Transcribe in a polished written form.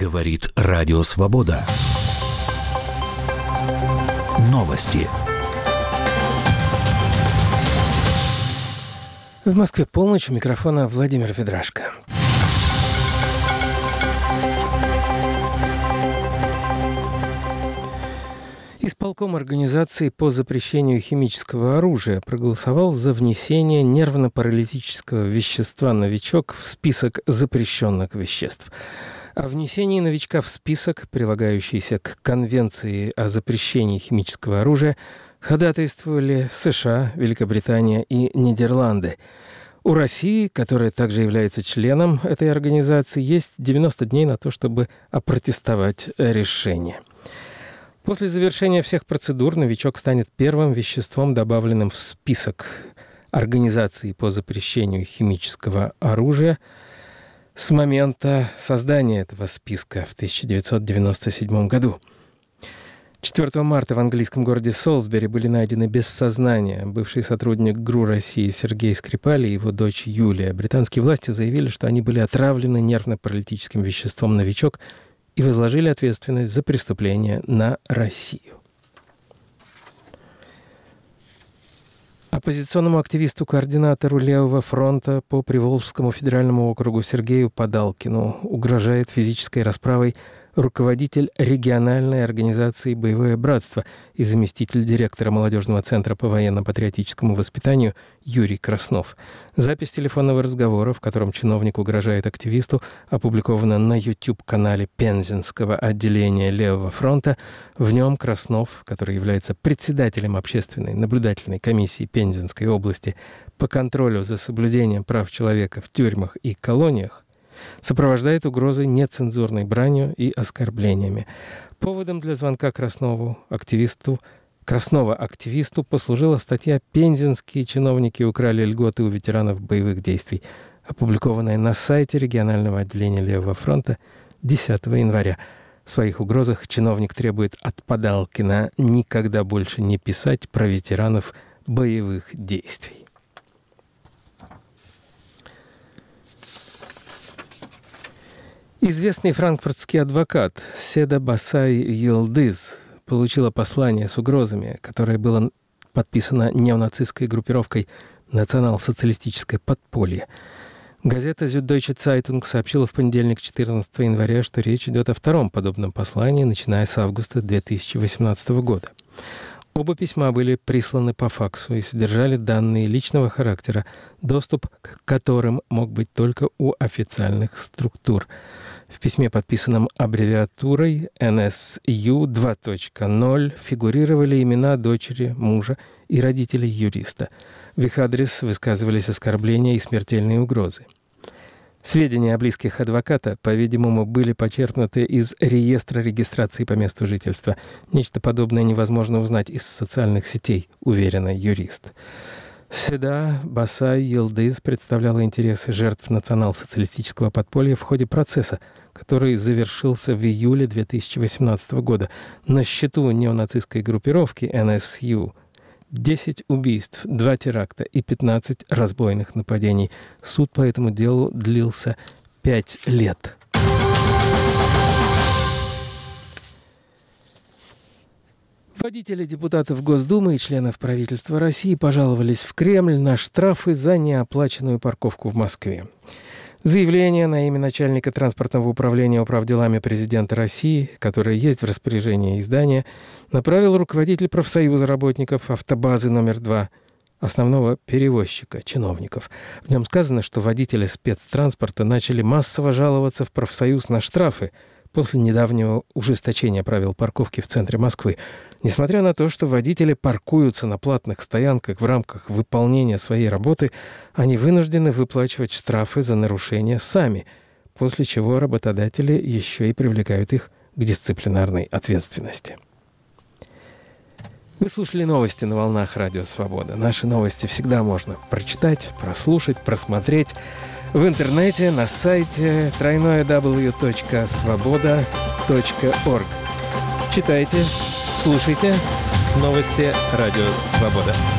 Говорит Радио Свобода. Новости. В Москве полночь, у микрофона Владимир Ведрашко. Исполком Организации по запрещению химического оружия проголосовал за внесение нервно-паралитического вещества «Новичок» в список запрещенных веществ. О внесении новичка в список, прилагающийся к Конвенции о запрещении химического оружия, ходатайствовали США, Великобритания и Нидерланды. У России, которая также является членом этой организации, есть 90 дней на то, чтобы опротестовать решение. После завершения всех процедур новичок станет первым веществом, добавленным в список Организации по запрещению химического оружия с момента создания этого списка в 1997 году. 4 марта в английском городе Солсбери были найдены без сознания бывший сотрудник ГРУ России Сергей Скрипаль и его дочь Юлия. Британские власти заявили, что они были отравлены нервно-паралитическим веществом «Новичок» и возложили ответственность за преступление на Россию. Оппозиционному активисту-координатору Левого фронта по Приволжскому федеральному округу Сергею Подалкину угрожает физической расправой руководитель региональной организации «Боевое братство» и заместитель директора молодежного центра по военно-патриотическому воспитанию Юрий Краснов. Запись телефонного разговора, в котором чиновник угрожает активисту, опубликована на YouTube-канале Пензенского отделения Левого фронта. В нем Краснов, который является председателем общественной наблюдательной комиссии Пензенской области по контролю за соблюдением прав человека в тюрьмах и колониях, сопровождает угрозы нецензурной бранью и оскорблениями. Поводом для звонка Краснова активисту послужила статья «Пензенские чиновники украли льготы у ветеранов боевых действий», опубликованная на сайте регионального отделения Левого фронта 10 января. В своих угрозах чиновник требует от Подалкина никогда больше не писать про ветеранов боевых действий. Известный франкфуртский адвокат Седа Басай Йылдыз получила послание с угрозами, которое было подписано неонацистской группировкой «Национал-социалистическое подполье». Газета «Süddeutsche Zeitung» сообщила в понедельник, 14 января, что речь идет о втором подобном послании, начиная с августа 2018 года. Оба письма были присланы по факсу и содержали данные личного характера, доступ к которым мог быть только у официальных структур. В письме, подписанном аббревиатурой NSU 2.0, фигурировали имена дочери, мужа и родителей юриста. В их адрес высказывались оскорбления и смертельные угрозы. Сведения о близких адвоката, по-видимому, были почерпнуты из реестра регистрации по месту жительства. Нечто подобное невозможно узнать из социальных сетей, уверена юрист. Седа Басай Йылдыз представляла интересы жертв национал-социалистического подполья в ходе процесса, который завершился в июле 2018 года. На счету неонацистской группировки NSU 10 убийств, 2 теракта и 15 разбойных нападений. Суд по этому делу длился 5 лет. Водители депутатов Госдумы и членов правительства России пожаловались в Кремль на штрафы за неоплаченную парковку в Москве. Заявление на имя начальника транспортного управления управделами президента России, которое есть в распоряжении издания, направил руководитель профсоюза работников автобазы номер 2, основного перевозчика чиновников. В нем сказано, что водители спецтранспорта начали массово жаловаться в профсоюз на штрафы после недавнего ужесточения правил парковки в центре Москвы. Несмотря на то, что водители паркуются на платных стоянках в рамках выполнения своей работы, они вынуждены выплачивать штрафы за нарушения сами, после чего работодатели еще и привлекают их к дисциплинарной ответственности. Вы слушали новости на волнах Радио Свобода. Наши новости всегда можно прочитать, прослушать, просмотреть в интернете на сайте www.svoboda.org. Читайте, слушайте новости Радио Свобода.